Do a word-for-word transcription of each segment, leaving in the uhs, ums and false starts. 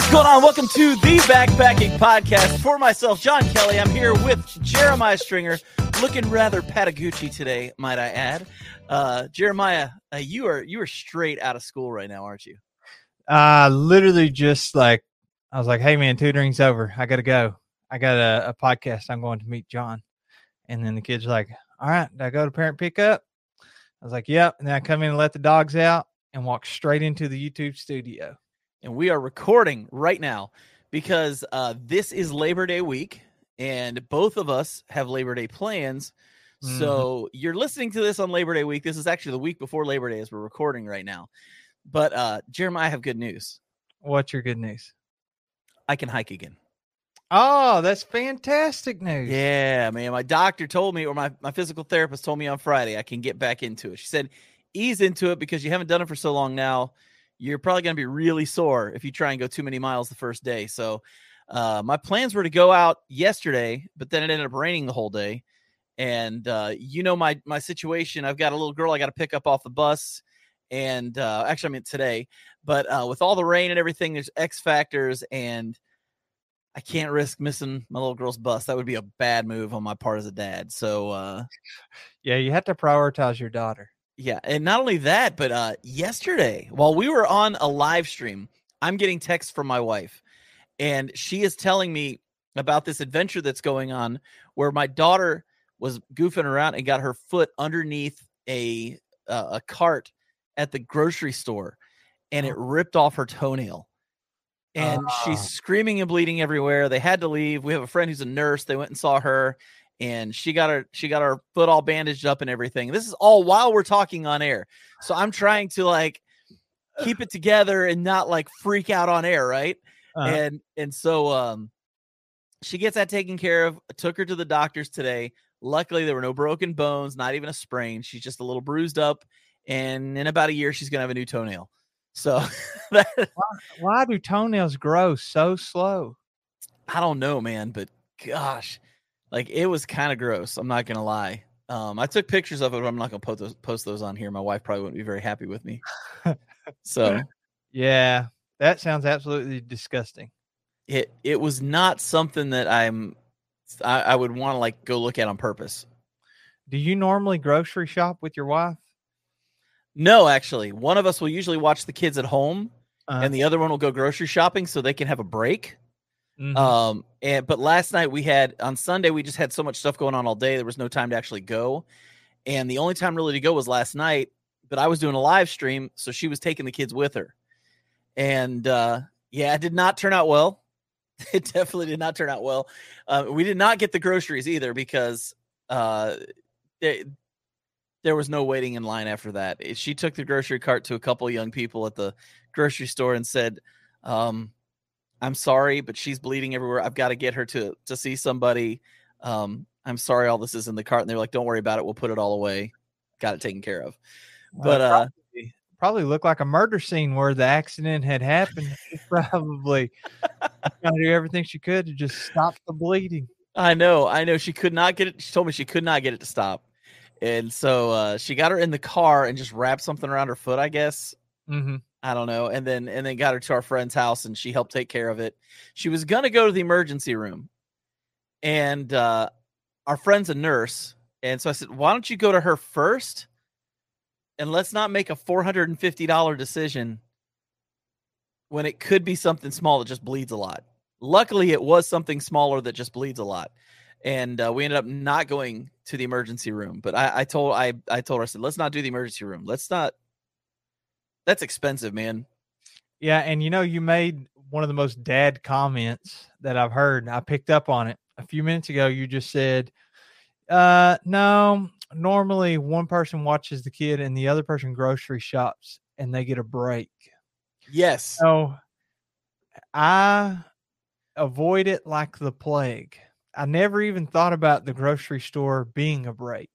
What's going on? Welcome to the Backpacking Podcast. For myself, John Kelly, I'm here with Jeremiah Stringer, looking rather Patagucci today, might I add. Uh, Jeremiah, uh, you are you are straight out of school right now, aren't you? Uh, literally just like, I was like, hey man, tutoring's over. I got to go. I got a, a podcast. I'm going to meet John. And then the kid's like, all right, did I go to parent pickup? I was like, yep. And then I come in and let the dogs out and walk straight into the YouTube studio. And we are recording right now because uh, this is Labor Day week, and both of us have Labor Day plans. Mm-hmm. So you're listening to this on Labor Day week. This is actually the week before Labor Day as we're recording right now. But uh, Jeremiah, I have good news. What's your good news? I can hike again. Oh, that's fantastic news. Yeah, man. My doctor told me, or my, my physical therapist told me on Friday, I can get back into it. She said, ease into it because you haven't done it for so long now. You're probably going to be really sore if you try and go too many miles the first day. So uh, my plans were to go out yesterday, but then it ended up raining the whole day. And uh, you know my my situation. I've got a little girl I got to pick up off the bus. And uh, actually, I mean today. But uh, with all the rain and everything, there's X factors. And I can't risk missing my little girl's bus. That would be a bad move on my part as a dad. So, uh, yeah, you have to prioritize your daughter. Yeah, and not only that, but uh, yesterday, while we were on a live stream, I'm getting texts from my wife, and she is telling me about this adventure that's going on where my daughter was goofing around and got her foot underneath a uh, a cart at the grocery store, and it ripped off her toenail. And uh. she's screaming and bleeding everywhere. They had to leave. We have a friend who's a nurse. They went and saw her. And she got her, she got her foot all bandaged up and everything. This is all while we're talking on air. So I'm trying to like keep it together and not like freak out on air. Right. Uh-huh. And, and so, um, she gets that taken care of. I took her to the doctors today. Luckily there were no broken bones, not even a sprain. She's just a little bruised up, and in about a year, she's going to have a new toenail. So that, why, why do toenails grow so slow? I don't know, man, but gosh, like, it was kind of gross. I'm not going to lie. Um, I took pictures of it, but I'm not going to post those, post those on here. My wife probably wouldn't be very happy with me. So, yeah, that sounds absolutely disgusting. It it was not something that I'm, I, I would want to, like, go look at on purpose. Do you normally grocery shop with your wife? No, actually. One of us will usually watch the kids at home, uh-huh. and the other one will go grocery shopping so they can have a break. Mm-hmm. Um, and, but last night we had, on Sunday, we just had so much stuff going on all day. There was no time to actually go. And the only time really to go was last night, but I was doing a live stream. So she was taking the kids with her. And, uh, yeah, it did not turn out well. It definitely did not turn out well. Uh, we did not get the groceries either because, uh, they, there was no waiting in line after that. She took the grocery cart to a couple of young people at the grocery store and said, um, I'm sorry, but she's bleeding everywhere. I've got to get her to, to see somebody. Um, I'm sorry all this is in the cart. And they're like, don't worry about it. We'll put it all away. Got it taken care of. But uh, probably, probably looked like a murder scene where the accident had happened. Probably trying to do everything she could to just stop the bleeding. I know. I know. She could not get it. She told me she could not get it to stop. And so uh, she got her in the car and just wrapped something around her foot, I guess. Mm-hmm. I don't know. And then and then got her to our friend's house, and she helped take care of it. She was going to go to the emergency room, and uh, our friend's a nurse. And so I said, why don't you go to her first, and let's not make a four hundred fifty dollars decision when it could be something small that just bleeds a lot. Luckily, it was something smaller that just bleeds a lot. And uh, we ended up not going to the emergency room. But I, I told I, I told her, I said, let's not do the emergency room. Let's not. That's expensive, man. Yeah, and you know, you made one of the most dad comments that I've heard. I picked up on it a few minutes ago. You just said, uh, no, normally one person watches the kid and the other person grocery shops and they get a break. Yes. So I avoid it like the plague. I never even thought about the grocery store being a break.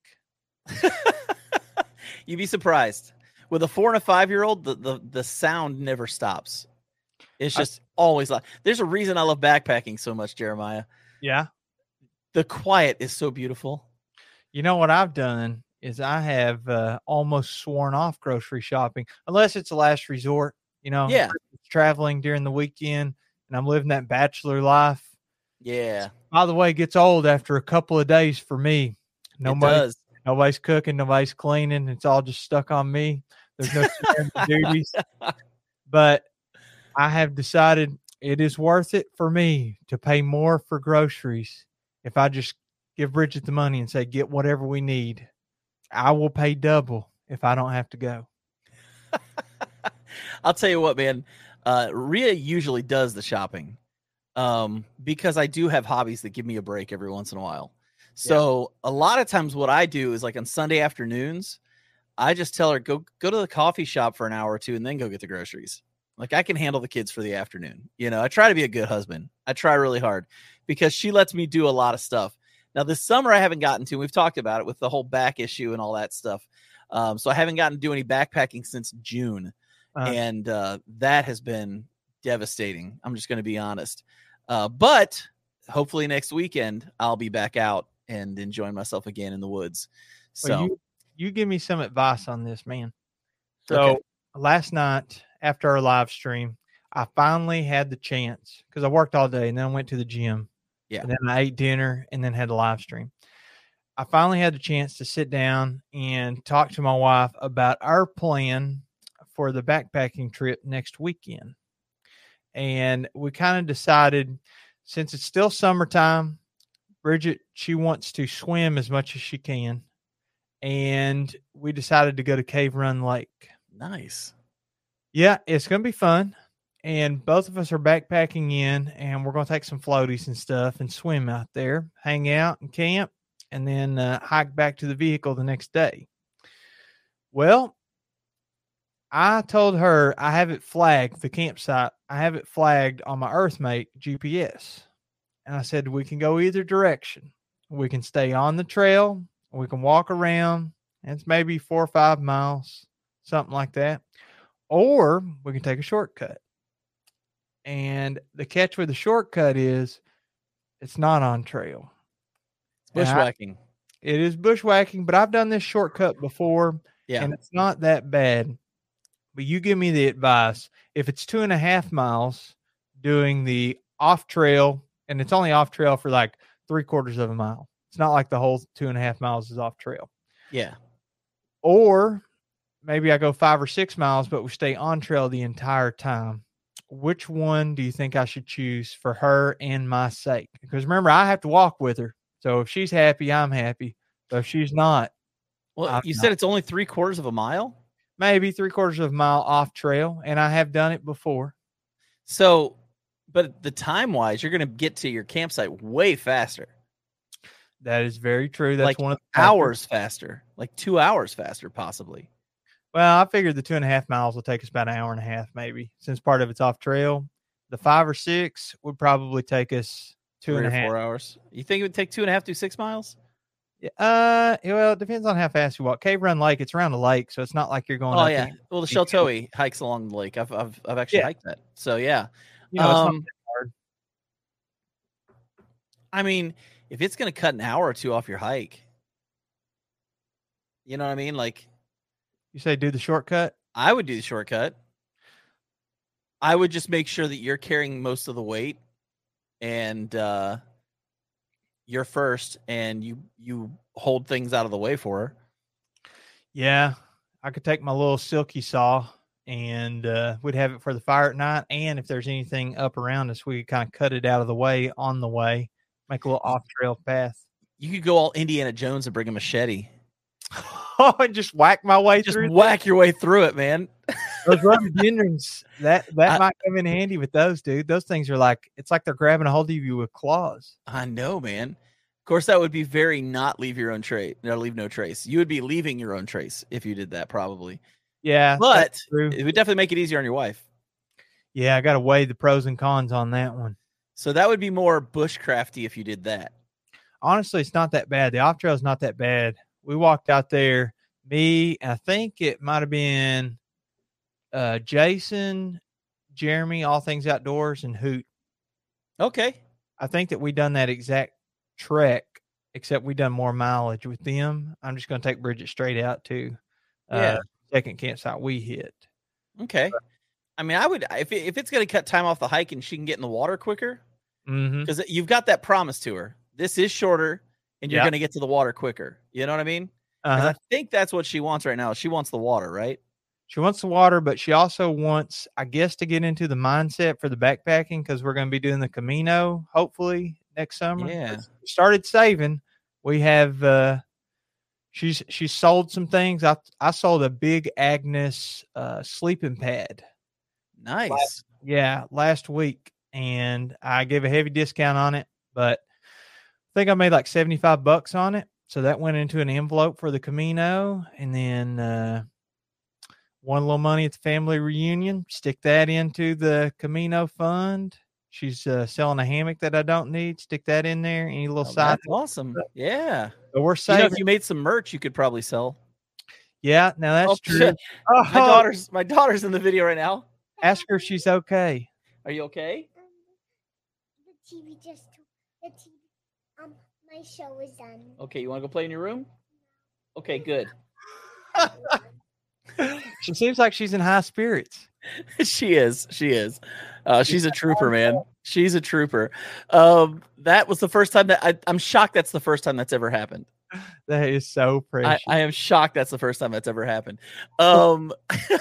You'd be surprised. With a four and a five-year-old, the, the, the sound never stops. It's just I, always loud. There's a reason I love backpacking so much, Jeremiah. Yeah. The quiet is so beautiful. You know what I've done is I have uh, almost sworn off grocery shopping, unless it's a last resort, you know, yeah. traveling during the weekend. and I'm living that bachelor life. Yeah. By the way, it gets old after a couple of days for me. Nobody, It does. Nobody's cooking, nobody's cleaning. It's all just stuck on me. There's no sharing the duties. But I have decided it is worth it for me to pay more for groceries if I just give Bridget the money and say, get whatever we need. I will pay double if I don't have to go. I'll tell you what, man. Uh, Rhea usually does the shopping um, because I do have hobbies that give me a break every once in a while. So yeah. A lot of times what I do is like on Sunday afternoons, I just tell her, go go to the coffee shop for an hour or two and then go get the groceries. Like I can handle the kids for the afternoon. You know, I try to be a good husband. I try really hard because she lets me do a lot of stuff. Now this summer I haven't gotten to, we've talked about it with the whole back issue and all that stuff. Um, so I haven't gotten to do any backpacking since June. Uh, and uh, that has been devastating. I'm just going to be honest. Uh, but hopefully next weekend I'll be back out and enjoying myself again in the woods. So well, you, you give me some advice on this, man. So okay. Last night after our live stream, I finally had the chance because I worked all day and then I went to the gym. Yeah. And then I ate dinner and then had a live stream. I finally had the chance to sit down and talk to my wife about our plan for the backpacking trip next weekend. And we kind of decided, since it's still summertime, Bridget, she wants to swim as much as she can. And we decided to go to Cave Run Lake. Nice. Yeah, it's going to be fun. And both of us are backpacking in, and we're going to take some floaties and stuff and swim out there, hang out and camp, and then uh, hike back to the vehicle the next day. Well, I told her I have it flagged, the campsite. I have it flagged on my Earthmate G P S. And I said, we can go either direction. We can stay on the trail. We can walk around. And it's maybe four or five miles, something like that. Or we can take a shortcut. And the catch with the shortcut is it's not on trail. It's bushwhacking. I, it is bushwhacking, but I've done this shortcut before. Yeah. And it's not that bad. But you give me the advice. If it's two and a half miles doing the off trail, and it's only off trail for like three quarters of a mile. It's not like the whole two and a half miles is off trail. Yeah. Or maybe I go five or six miles, but we stay on trail the entire time. Which one do you think I should choose for her and my sake? Because remember, I have to walk with her. So if she's happy, I'm happy. So if she's not. Well, I'm you not. said it's only three quarters of a mile? Maybe three quarters of a mile off trail. And I have done it before. So, but the time wise, you're going to get to your campsite way faster. That is very true. That's like one of the hours faster, like two hours faster, possibly. Well, I figured the two and a half miles will take us about an hour and a half, maybe, since part of it's off trail. The five or six would probably take us two Three and a or half. Four hours. You think it would take two and a half to six miles? Yeah. Uh, well, it depends on how fast you walk. Cave Run Lake, it's around the lake, so it's not like you're going. Oh up yeah. and- Well, the Sheltoe hikes along the lake. I've I've I've actually Yeah. hiked that. So yeah. You know, it's not Um, that hard. I mean, if it's going to cut an hour or two off your hike, you know what I mean? Like, You say do the shortcut? I would do the shortcut. I would just make sure that you're carrying most of the weight, and uh, you're first, and you you hold things out of the way for her. Yeah. I could take my little silky saw and uh, we'd have it for the fire at night. And if there's anything up around us, we could kind of cut it out of the way on the way, make a little off trail path. You could go all Indiana Jones and bring a machete. Oh, and just whack my way Just through. whack your way through it, man. Those rhododendrons, that that I- might come in handy with those, dude. Those things are like, it's like they're grabbing a hold of you with claws. I know, man. Of course, that would be very not leave your own trace. No, leave no trace. You would be leaving your own trace if you did that, probably. Yeah, But that's true. it would definitely make it easier on your wife. Yeah, I got to weigh the pros and cons on that one. So that would be more bushcrafty if you did that. Honestly, it's not that bad. The off trail is not that bad. We walked out there, me, I think it might have been uh, Jason, Jeremy, All Things Outdoors, and Hoot. Okay. I think that we done that exact trek, except we done more mileage with them. I'm just going to take Bridget straight out to uh, Yeah. second campsite we hit. Okay. I mean, I would if it, if it's going to cut time off the hike and she can get in the water quicker, Mm-hmm. because you've got that promise to her. This is shorter, and you're Yep. going to get to the water quicker. You know what I mean? Because Uh-huh. I think that's what she wants right now. She wants the water, right? She wants the water, but she also wants, I guess, to get into the mindset for the backpacking because we're going to be doing the Camino hopefully next summer. Yeah. We started saving. We have. Uh, she's she's sold some things. I I sold a big Agnes uh, sleeping pad. Nice. Last, yeah, last week, and I gave a heavy discount on it, but I think I made like seventy-five bucks on it. So that went into an envelope for the Camino, and then. Uh, One little money at the family reunion, stick that into the Camino fund. She's uh, selling a hammock that I don't need. Stick that in there. Any little Oh, side. that's awesome. Yeah. But we're You saving. know, if you made some merch, you could probably sell. Yeah, now that's Oh, true. shit. Oh, My daughter's my daughter's in the video right now. ask her if she's okay. Are you okay? The T V just the T V. Um, my show is done. Okay, you want to go play in your room? Okay, good. She seems like she's in high spirits. She is. She is. Uh, she's a trooper, man. She's a trooper. Um, that was the first time that I, I'm shocked. That's the first time that's ever happened. That is so I, precious. I am shocked. That's the first time that's ever happened. Um,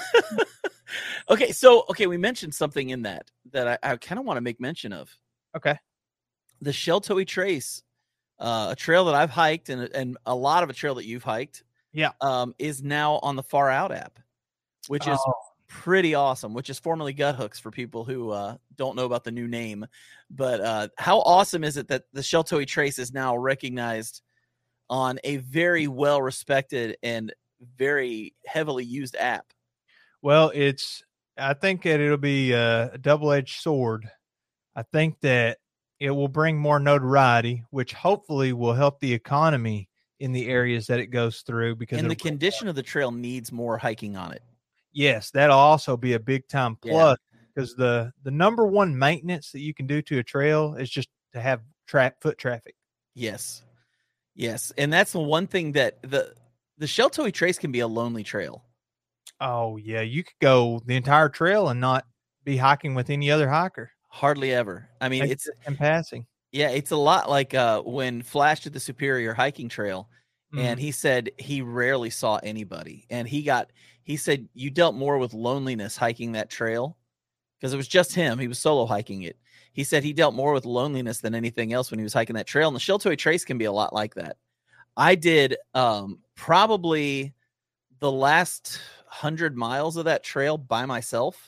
okay, so okay, we mentioned something in that that I, I kind of want to make mention of. Okay. The Sheltowee Trace, uh, a trail that I've hiked, and and a lot of a trail that you've hiked. Yeah. Um, is now on the Far Out app, which is Oh. pretty awesome, which is formerly Gut Hooks for people who uh, don't know about the new name. But uh, how awesome is it that the Sheltowee Trace is now recognized on a very well-respected and very heavily used app? Well, it's. I think that it'll be a double-edged sword. I think that it will bring more notoriety, which hopefully will help the economy in the areas that it goes through. Because And the it'll- condition of the trail needs more hiking on it. yes, that'll also be a big time Yeah. plus because the the number one maintenance that you can do to a trail is just to have tra- foot traffic. Yes. Yes. And that's the one thing that the the Sheltowee Trace can be a lonely trail. Oh yeah, you could go the entire trail and not be hiking with any other hiker. Hardly ever. I mean, Like, it's in passing. yeah, it's a lot like uh, when Flash did the Superior hiking trail, and Mhm. he said he rarely saw anybody, and he got he said you dealt more with loneliness hiking that trail because it was just him. He was solo hiking it. He said he dealt more with loneliness than anything else when he was hiking that trail, and the Sheltowee Trace can be a lot like that. I did um, probably the last hundred miles of that trail by myself,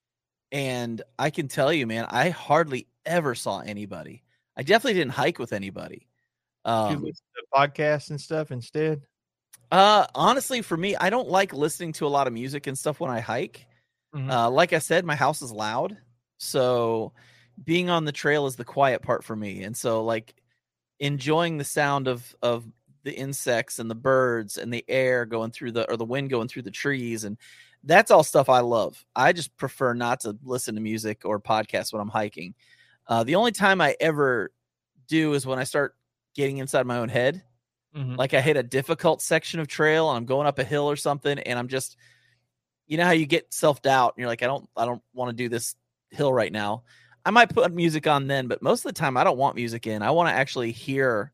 and I can tell you, man, I hardly ever saw anybody. I definitely didn't hike with anybody. Did you Um, listen to podcasts and stuff instead? uh, honestly, for me, I don't like listening to a lot of music and stuff when I hike. Mhm. Uh, like I said, my house is loud, so being on the trail is the quiet part for me. And so, like, enjoying the sound of of the insects and the birds and the air going through the or the wind going through the trees, and that's all stuff I love. I just prefer not to listen to music or podcasts when I'm hiking. Uh, the only time I ever do is when I start getting inside my own head. Mhm. Like I hit a difficult section of trail and I'm going up a hill or something, and I'm just, you know how you get self-doubt and you're like, I don't, I don't want to do this hill right now. I might put music on then, but most of the time I don't want music in. I want to actually hear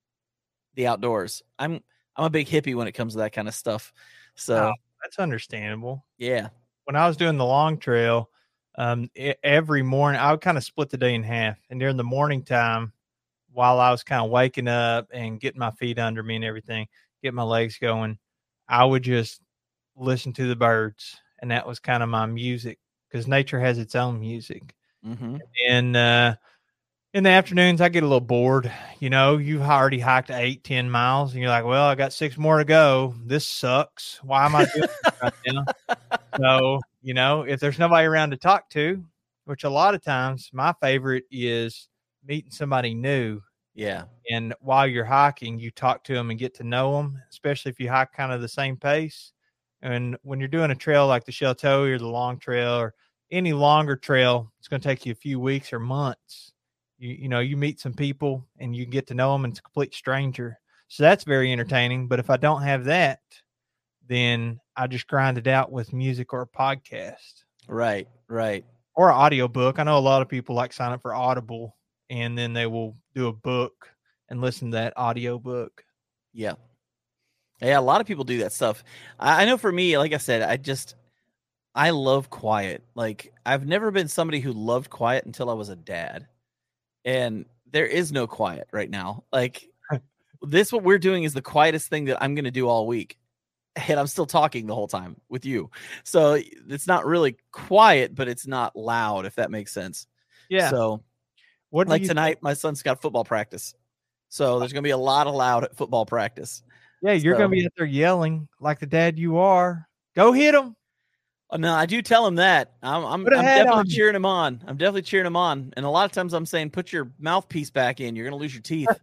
the outdoors. I'm, I'm a big hippie when it comes to that kind of stuff. So Oh, that's understandable. yeah. When I was doing the long trail, um, e- every morning I would kind of split the day in half, and during the morning time, while I was kind of waking up and getting my feet under me and everything, get my legs going, I would just listen to the birds, and that was kind of my music because nature has its own music. Mm-hmm. And uh, in the afternoons, I get a little bored. You know, you've already hiked eight, ten miles, and you're like, well, I got six more to go. This sucks. Why am I doing this right now? So, you know, if there's nobody around to talk to, which a lot of times my favorite is meeting somebody new. Yeah. And while you're hiking, you talk to them and get to know them, especially if you hike kind of the same pace. And when you're doing a trail like the Sheltowee or the long trail or any longer trail, it's going to take you a few weeks or months. You, you know, you meet some people and you get to know them, and it's a complete stranger. So that's very entertaining. But if I don't have that, then I just grind it out with music or a podcast. Right, right. Or an audiobook. I know a lot of people like sign up for Audible and then they will do a book and listen to that audiobook. Yeah. Yeah, a lot of people do that stuff. I, I know for me, like I said, I just I love quiet. Like I've never been somebody who loved quiet until I was a dad. And there is no quiet right now. Like this what we're doing is the quietest thing that I'm going to do all week. And I'm still talking the whole time with you. So it's not really quiet, but it's not loud, if that makes sense. Yeah. So What do like you tonight, think- my son's got football practice. So there's going to be a lot of loud at football practice. Yeah, you're So- going to be out there yelling like the dad you are. Go hit him. Oh, no, I do tell him that. I'm, I'm, Put a I'm hat definitely on. cheering him on. I'm definitely cheering him on. And a lot of times I'm saying, put your mouthpiece back in. You're going to lose your teeth.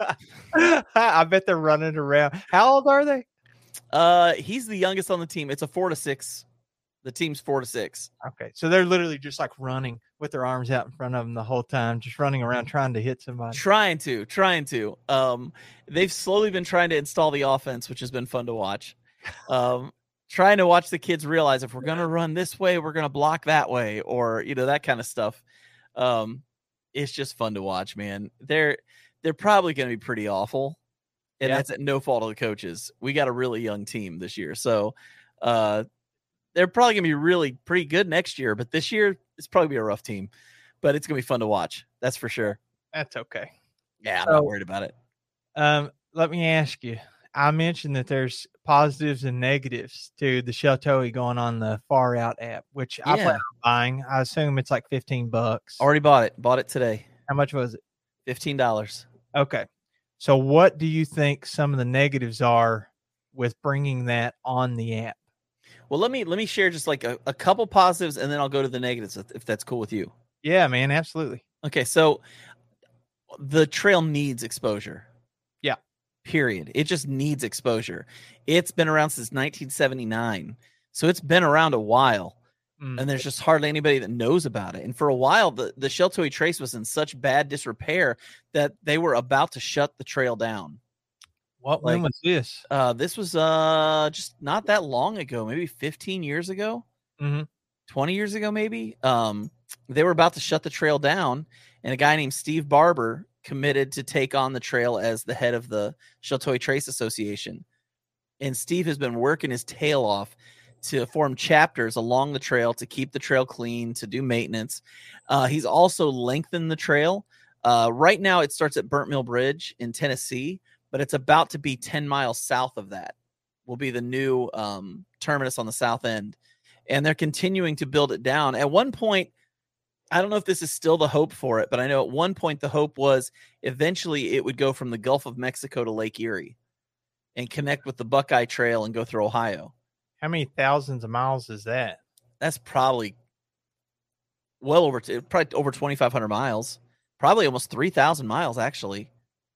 I bet they're running around. How old are they? uh, he's the youngest on the team. It's a four to six. The team's four to six. Okay, so they're literally just like running with their arms out in front of them the whole time, just running around trying to hit somebody. Trying to, trying to. Um, they've slowly been trying to install the offense, which has been fun to watch. Um, trying to watch the kids realize if we're going to run this way, we're going to block that way, or, you know, that kind of stuff. Um, it's just fun to watch, man. They're, they're probably going to be pretty awful. And Yeah. that's at no fault of the coaches. We got a really young team this year. So, uh, they're probably going to be really pretty good next year, but this year it's probably be a rough team, but it's going to be fun to watch. That's for sure. That's okay. Yeah. I'm So- not worried about it. Um, let me ask you. I mentioned that there's positives and negatives to the Sheltoe going on the Far Out app, which I Yeah. plan on buying. I assume it's like fifteen bucks. Already bought it. Bought it today. How much was it? fifteen dollars. Okay. So what do you think some of the negatives are with bringing that on the app? Well, let me let me share just like a, a couple positives, and then I'll go to the negatives if, if that's cool with you. Yeah, man, absolutely. Okay, so the trail needs exposure. Yeah. Period. It just needs exposure. It's been around since nineteen seventy-nine, so it's been around a while, Mm. and there's just hardly anybody that knows about it. And for a while, the the Sheltoe Trace was in such bad disrepair that they were about to shut the trail down. What when like- was this? Uh, this was uh just not that long ago, maybe fifteen years ago. Mm-hmm. twenty years ago, maybe. Um, they were about to shut the trail down, and a guy named Steve Barber committed to take on the trail as the head of the Sheltoe Trace Association. And Steve has been working his tail off to form chapters along the trail to keep the trail clean, to do maintenance. Uh, he's also lengthened the trail. Uh, right now, it starts at Burnt Mill Bridge in Tennessee, but it's about to be ten miles south of that. Will be the new um, terminus on the south end. And they're continuing to build it down. At one point, I don't know if this is still the hope for it, but I know at one point the hope was eventually it would go from the Gulf of Mexico to Lake Erie and connect with the Buckeye Trail and go through Ohio. How many thousands of miles is that? That's probably well over, t- probably over twenty-five hundred miles, probably almost three thousand miles, actually.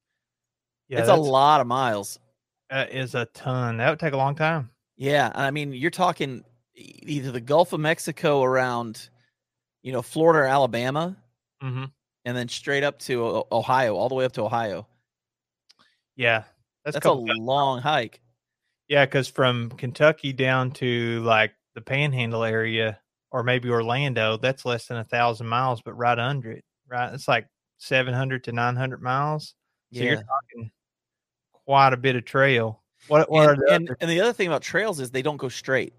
Yeah, it's a that's- lot of miles. That is a ton. That would take a long time. Yeah. I mean, you're talking e- either the Gulf of Mexico around, you know, Florida or Alabama, Mm-hmm. and then straight up to O- Ohio, all the way up to Ohio. Yeah, that's, That's, a couple a long hike. Yeah, because from Kentucky down to like the Panhandle area or maybe Orlando, that's less than a thousand miles, but right under it, right? It's like seven hundred to nine hundred miles. So you're Yeah. talking quite a bit of trail. What, what are And, the and, other- and the other thing about trails is they don't go straight.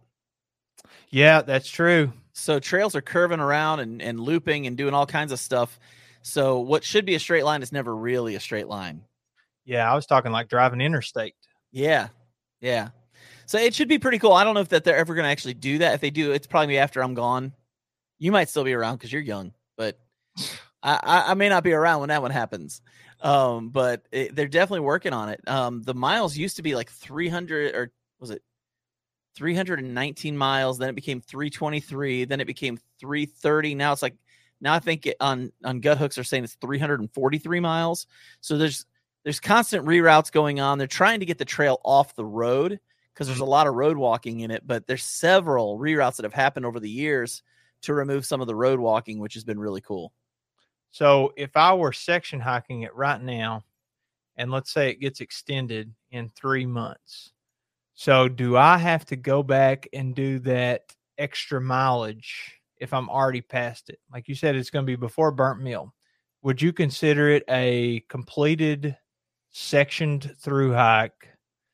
Yeah, that's true. So trails are curving around and, and looping and doing all kinds of stuff. So what should be a straight line is never really a straight line. Yeah, I was talking like driving interstate. Yeah. Yeah. So it should be pretty cool. I don't know if that they're ever going to actually do that. If they do, it's probably after I'm gone. You might still be around because you're young, but I, I, I may not be around when that one happens. Um, but it, they're definitely working on it. Um, the miles used to be like three hundred, or was it three hundred nineteen miles? Then it became three twenty-three. Then it became three thirty. Now it's like, now I think it, on, on gut hooks are saying it's three hundred forty-three miles. So there's, there's constant reroutes going on. They're trying to get the trail off the road because there's a lot of road walking in it, but there's several reroutes that have happened over the years to remove some of the road walking, which has been really cool. So if I were section hiking it right now, and let's say it gets extended in three months, so do I have to go back and do that extra mileage if I'm already past it? Like you said, it's going to be before Burnt Mill. Would you consider it a completed, sectioned through hike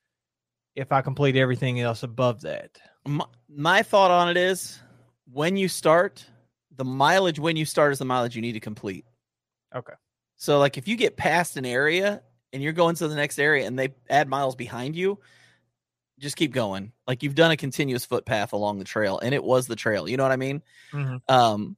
if I complete everything else above that? My, my thought on it is when you start, the mileage when you start is the mileage you need to complete. Okay. So, like, if you get past an area and you're going to the next area and they add miles behind you, just keep going. Like, you've done a continuous footpath along the trail, and it was the trail. You know what I mean? Mm-hmm. Um,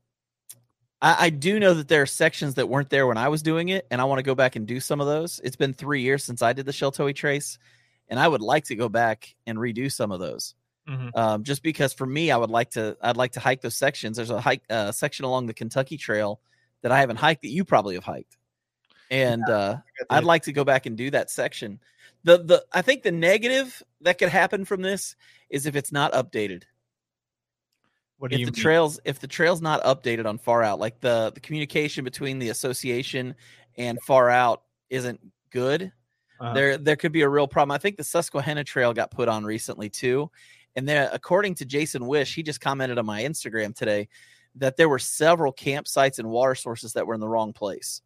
I, I do know that there are sections that weren't there when I was doing it, and I want to go back and do some of those. It's been three years since I did the Sheltowee Trace, and I would like to go back and redo some of those. Mm-hmm. Um, just because for me, I would like to, I'd like to hike those sections. There's a hike uh, section along the Kentucky Trail that I haven't hiked that you probably have hiked. And yeah, uh, I'd like to go back and do that section. The the I think the negative that could happen from this is if it's not updated. What do if you the mean? trails if the trail's not updated on Far Out, like the the communication between the association and Far Out isn't good, Uh-huh. there there could be a real problem. I think the Susquehanna Trail got put on recently too, and there, according to Jason Wish, he just commented on my Instagram today that there were several campsites and water sources that were in the wrong place.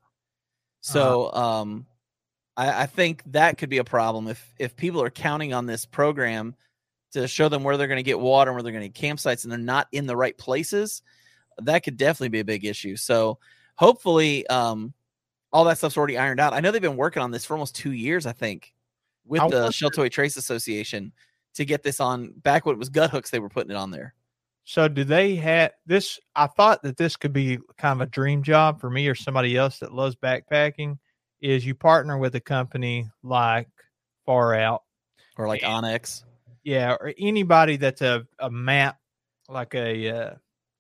So um, I, I think that could be a problem if if people are counting on this program to show them where they're going to get water and where they're going to get campsites and they're not in the right places. That could definitely be a big issue. So hopefully um, all that stuff's already ironed out. I know they've been working on this for almost two years, I think, with I the wonder- Sheltowee Trace Association to get this on. Back when it was gut hooks, they were putting it on there. So do they have this? I thought that this could be kind of a dream job for me or somebody else that loves backpacking, is you partner with a company like Far Out Or like And- Onyx. yeah, or anybody that's a, a map, like a uh,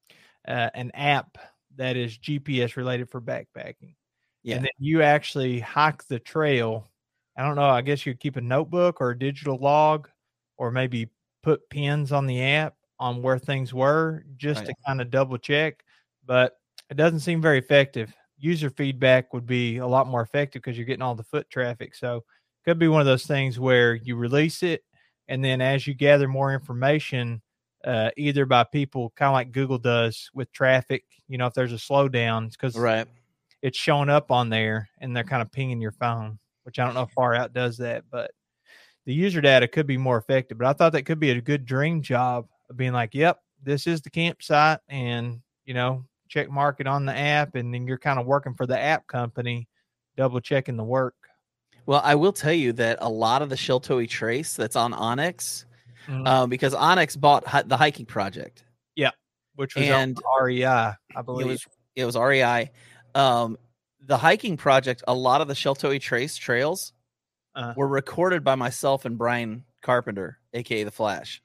uh, an app that is G P S related for backpacking. Yeah. And then you actually hike the trail. I don't know. I guess you'd keep a notebook or a digital log, or maybe put pins on the app on where things were just Right. to kind of double check. But it doesn't seem very effective. User feedback would be a lot more effective because you're getting all the foot traffic. So it could be one of those things where you release it, and then as you gather more information, uh, either by people kind of like Google does with traffic, you know, if there's a slowdown, because Right. it's showing up on there and they're kind of pinging your phone, which I don't know if Far Out does that, but the user data could be more effective. But I thought that could be a good dream job of being like, yep, this is the campsite, and, you know, check mark it on the app, and then you're kind of working for the app company, double checking the work. Well, I will tell you that a lot of the Sheltowee Trace that's on Onyx, Mhm. uh, because Onyx bought hi- the hiking project. Which was and on R E I, I It believe. was it was R E I. Um, the hiking project, a lot of the Sheltowee Trace trails Uh. were recorded by myself and Brian Carpenter, aka the Flash.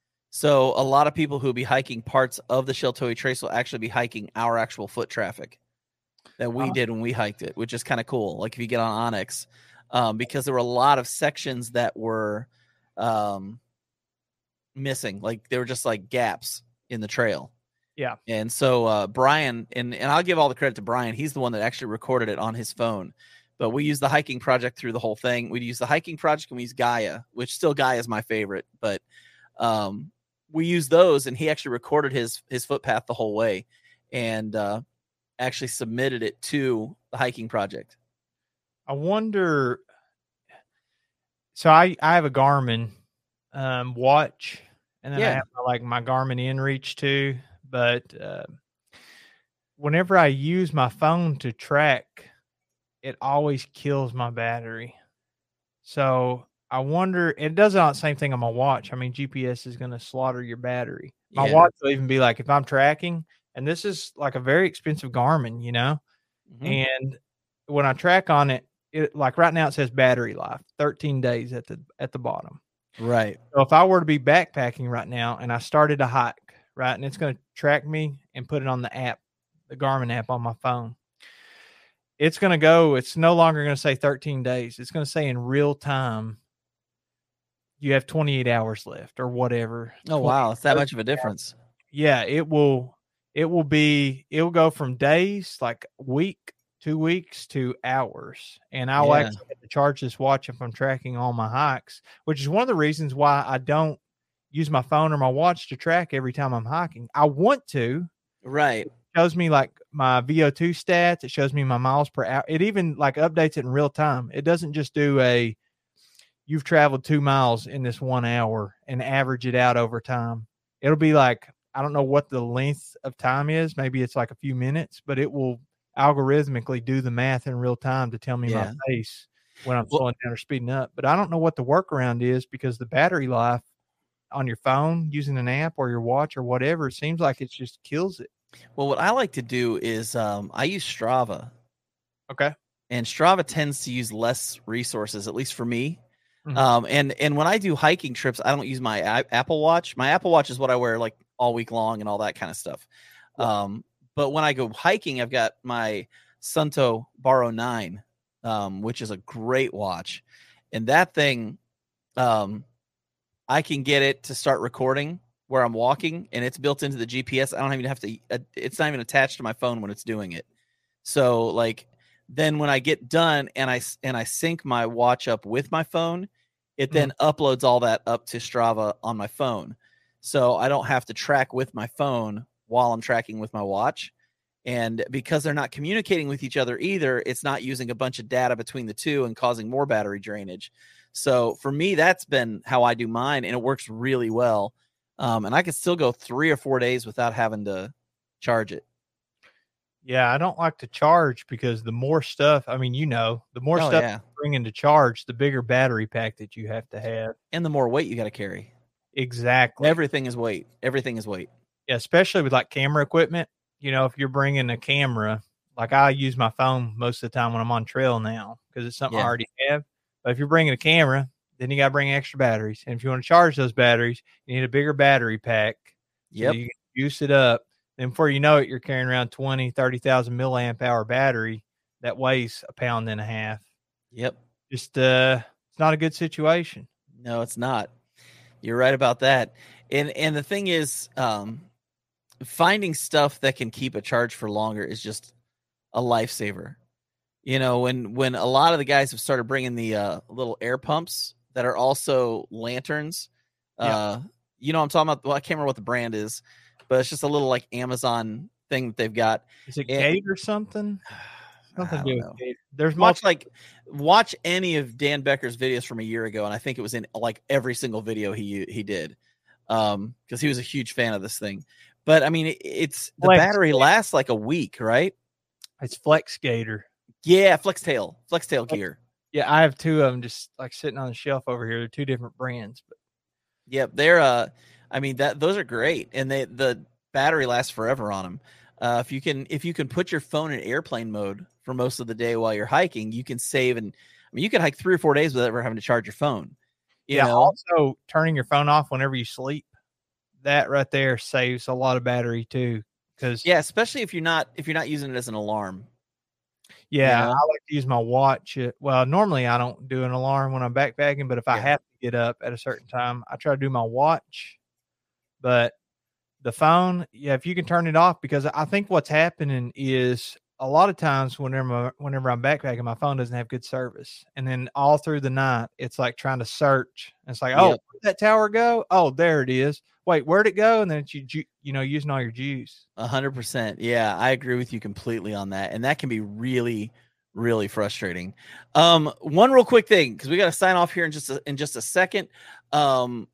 So a lot of people who will be hiking parts of the Sheltowee Trace will actually be hiking our actual foot traffic that we Uh-huh. did when we hiked it, which is kind of cool. Like if you get on Onyx, um, because there were a lot of sections that were um, missing, like they were just like gaps in the trail. Yeah. And so uh, Brian, and, and I'll give all the credit to Brian. He's the one that actually recorded it on his phone. But we used the hiking project through the whole thing. We'd use the hiking project and we use Gaia, which still Gaia is my favorite. But um, we used those, and he actually recorded his his footpath the whole way, and uh, actually submitted it to the hiking project. I wonder. So I, I have a Garmin um, watch, and then I Yeah. have my, like my Garmin InReach too. But uh, whenever I use my phone to track, it always kills my battery. So I wonder. It does the same thing on my watch. I mean, G P S is going to slaughter your battery. My Yeah. watch will even be like, if I'm tracking, and this is like a very expensive Garmin, you know. Mhm. And when I track on it, it like right now it says battery life, thirteen days at the at the bottom. Right. So if I were to be backpacking right now and I started a hike, right, and it's going to track me and put it on the app, the Garmin app on my phone, it's going to go, it's no longer going to say thirteen days. It's going to say in real time, you have twenty-eight hours left or whatever. Oh, wow. It's that much of a difference. Yeah, it will, it will be, it will go from days, like week, two weeks to hours. And I'll Yeah. actually have to charge this watch if I'm tracking all my hikes, which is one of the reasons why I don't use my phone or my watch to track every time I'm hiking. I want to, Right. It shows me like my V O two stats. It shows me my miles per hour. It even like updates it in real time. It doesn't just do a, you've traveled two miles in this one hour and average it out over time. It'll be like, I don't know what the length of time is. Maybe it's like a few minutes, but it will algorithmically do the math in real time to tell me Yeah. my pace when I'm Well- slowing down or speeding up. But I don't know what the workaround is because the battery life on your phone using an app or your watch or whatever, it seems like it just kills it. Well, what I like to do is um, I use Strava, Okay. and Strava tends to use less resources, at least for me. Mhm. Um, and and when I do hiking trips, I don't use my a- Apple Watch. My Apple Watch is what I wear like all week long and all that kind of stuff. Um, but when I go hiking, I've got my Sunto Baro nine, um, which is a great watch, and that thing, um, I can get it to start recording where I'm walking, and it's built into the G P S. I don't even have to. Uh, it's not even attached to my phone when it's doing it. So like, then when I get done and I and I sync my watch up with my phone, it then uploads all that up to Strava on my phone. So I don't have to track with my phone while I'm tracking with my watch. And because they're not communicating with each other either, it's not using a bunch of data between the two and causing more battery drainage. So for me, that's been how I do mine, and it works really well. Um, and I can still go three or four days without having to charge it. Yeah, I don't like to charge because the more stuff, I mean, you know, the more Oh, stuff yeah. you bring into charge, the bigger battery pack that you have to have. And the more weight you got to carry. Exactly. Everything is weight. Everything is weight. Yeah, especially with like camera equipment. You know, if you're bringing a camera, like I use my phone most of the time when I'm on trail now because it's something I Yeah. already have. But if you're bringing a camera, then you got to bring extra batteries. And if you want to charge those batteries, you need a bigger battery pack. So Yep. that you can juice it up. Then before you know it, you're carrying around twenty, thirty thousand milliamp hour battery that weighs a pound and a half. Yep. Just, uh, it's not a good situation. No, it's not. You're right about that. And and the thing is, um, finding stuff that can keep a charge for longer is just a lifesaver. You know, when when a lot of the guys have started bringing the uh, little air pumps that are also lanterns. Yeah. Uh, you know what I'm talking about? Well, I can't remember what the brand is, but it's just a little like Amazon thing that they've got. Is it And- Gate or something? Something I to do don't with know. Gate. There's Watch much like watch any of Dan Becker's videos from a year ago, and I think it was in like every single video he he did, um, because he was a huge fan of this thing. But I mean, it, it's the Flex battery Gator. lasts like a week, right? It's Flex Gator. Yeah, FlexTail, FlexTail gear. Yeah, I have two of them just like sitting on the shelf over here. They're two different brands, but Yep, they're uh, I mean that those are great, and they the battery lasts forever on them. Uh, if you can if you can put your phone in airplane mode for most of the day while you're hiking, you can save. And I mean, you can hike three or four days without ever having to charge your phone. You yeah. know? Also, turning your phone off whenever you sleep, that right there saves a lot of battery too. Because Yeah, especially if you're not if you're not using it as an alarm. yeah, You know? I like to use my watch. uh, Well, normally I don't do an alarm when I'm backpacking, but if I Yeah. have to get up at a certain time, I try to do my watch. But the phone, yeah, if you can turn it off, because I think what's happening is a lot of times whenever whenever I'm backpacking, my phone doesn't have good service, and then all through the night, it's like trying to search. And it's like, oh, Yep. where'd that tower go? Oh, there it is. Wait, where'd it go? And then it's you, ju- you know, using all your juice. A hundred percent. Yeah, I agree with you completely on that, and that can be really, really frustrating. Um, one real quick thing because we got to sign off here in just a, in just a second. Um,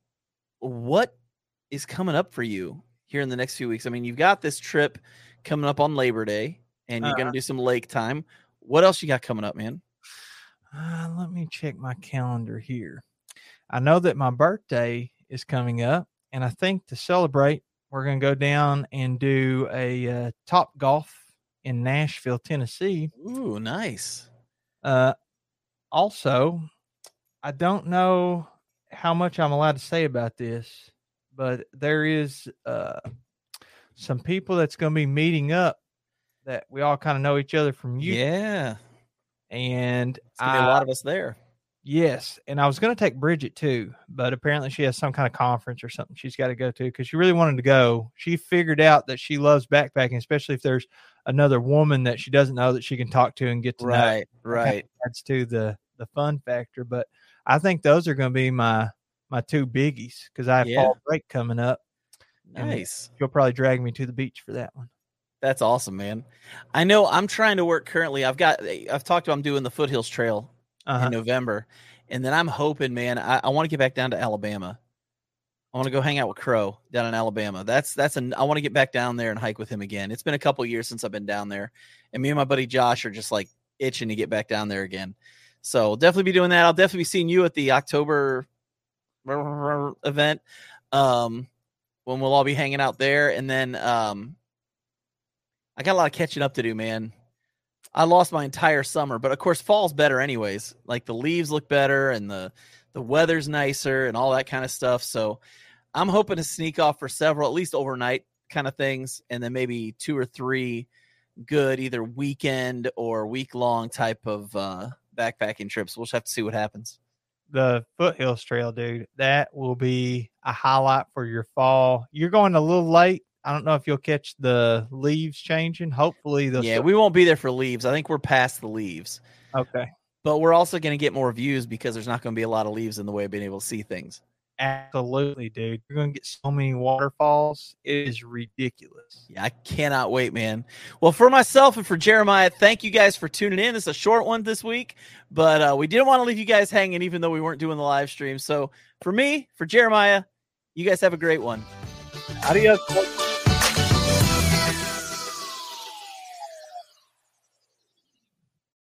what is coming up for you here in the next few weeks? I mean, you've got this trip coming up on Labor Day, and you're Uh-huh. going to do some lake time. What else you got coming up, man? Uh, let me check my calendar here. I know that my birthday is coming up, and I think to celebrate, we're going to go down and do a uh, Top Golf in Nashville, Tennessee. Ooh, nice. Uh, also, I don't know how much I'm allowed to say about this, but there is uh, some people that's going to be meeting up that we all kind of know each other from YouTube. Yeah, And it's gonna be I- a lot of us there. Yes, and I was going to take Bridget too, but apparently she has some kind of conference or something she's got to go to because she really wanted to go. She figured out that she loves backpacking, especially if there's another woman that she doesn't know that she can talk to and get to know. Right, That kind of right. adds to the the fun factor. But I think those are going to be my my two biggies because I have Yeah. fall break coming up. And Nice. She'll probably drag me to the beach for that one. That's awesome, man. I know I'm trying to work currently. I've got, I've talked about I'm doing the Foothills Trail Uh-huh. in November. And then I'm hoping, man, I, I want to get back down to Alabama. I want to go hang out with Crow down in Alabama. That's, that's an, I want to get back down there and hike with him again. It's been a couple years since I've been down there. And me and my buddy Josh are just like itching to get back down there again. So we'll definitely be doing that. I'll definitely be seeing you at the October event. Um, when we'll all be hanging out there. And then, um, I got a lot of catching up to do, man. I lost my entire summer, but of course fall's better anyways. Like the leaves look better and the, the weather's nicer and all that kind of stuff. So I'm hoping to sneak off for several, at least overnight kind of things. And then maybe two or three good, either weekend or week long type of uh, backpacking trips. We'll just have to see what happens. The Foothills Trail, dude, that will be a highlight for your fall. You're going a little late. I don't know if you'll catch the leaves changing. Hopefully, they'll yeah, still- we won't be there for leaves. I think we're past the leaves. Okay, but we're also going to get more views because there's not going to be a lot of leaves in the way of being able to see things. Absolutely, dude. You're going to get so many waterfalls. It is ridiculous. Yeah, I cannot wait, man. Well, for myself and for Jeremiah, thank you guys for tuning in. It's a short one this week, but uh, we didn't want to leave you guys hanging, even though we weren't doing the live stream. So for me, for Jeremiah, you guys have a great one. Adios.